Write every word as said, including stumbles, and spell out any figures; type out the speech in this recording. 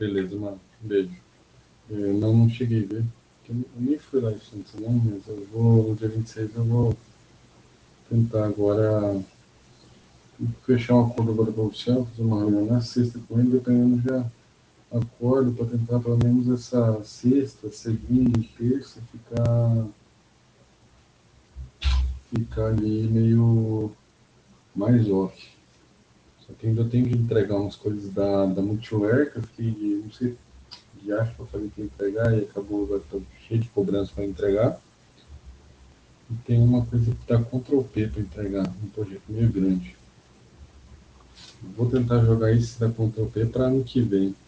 Beleza, mano. Beijo. Eu não, não cheguei a ver. Eu nem fui lá esse fim de semana, mas eu vou, no dia vinte e seis, eu vou tentar agora fechar um acordo agora com o oficial, fazer uma reunião na sexta com ele, dependendo já acordo para tentar pelo menos essa sexta, segunda e terça ficar, ficar ali meio mais off. Só que ainda tenho que entregar umas coisas da, da Multiware, que eu fiquei, não sei, de acho que eu falei que ia entregar e acabou agora tá cheio de cobrança para entregar. E tem uma coisa que está Ctrl P para entregar, um projeto meio grande. Vou tentar jogar esse da Ctrl P para ano que vem.